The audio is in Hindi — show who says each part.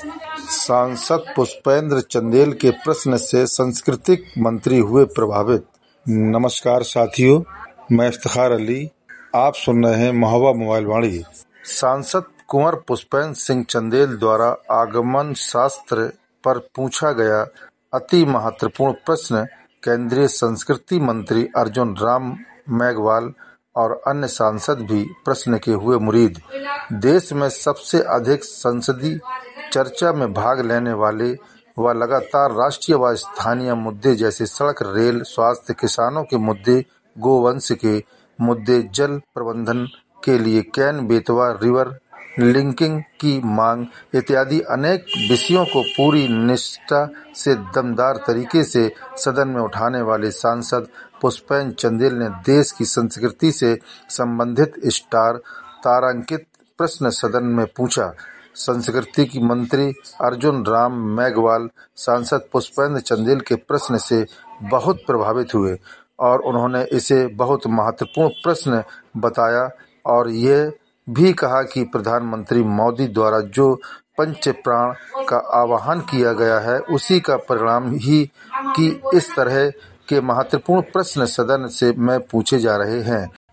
Speaker 1: सांसद पुष्पेंद्र चंदेल के प्रश्न से सांस्कृतिक मंत्री हुए प्रभावित। नमस्कार साथियों, मैं इफ्तिखार अली, आप सुन रहे हैं महुआ मोबाइल वाणी। सांसद कुंवर पुष्पेंद्र सिंह चंदेल द्वारा आगमन शास्त्र पर पूछा गया अति महत्वपूर्ण प्रश्न केंद्रीय संस्कृति मंत्री अर्जुन राम मेघवाल और अन्य सांसद भी प्रश्न के हुए मुरीद। देश में सबसे अधिक संसदीय चर्चा में भाग लेने वाले व लगातार राष्ट्रीय व स्थानीय मुद्दे जैसे सड़क, रेल, स्वास्थ्य, किसानों के मुद्दे, गोवंश के मुद्दे, जल प्रबंधन के लिए कैन बेतवा रिवर लिंकिंग की मांग इत्यादि अनेक विषयों को पूरी निष्ठा से दमदार तरीके से सदन में उठाने वाले सांसद पुष्पेंद्र चंदेल ने देश की संस्कृति से संबंधित स्टार तारांकित प्रश्न सदन में पूछा। संस्कृति की मंत्री अर्जुन राम मेघवाल सांसद पुष्पेंद्र चंदेल के प्रश्न से बहुत प्रभावित हुए और उन्होंने इसे बहुत महत्वपूर्ण प्रश्न बताया और यह भी कहा कि प्रधानमंत्री मोदी द्वारा जो पंच प्राण का आह्वान किया गया है उसी का परिणाम ही कि इस तरह के महत्वपूर्ण प्रश्न सदन से में पूछे जा रहे हैं।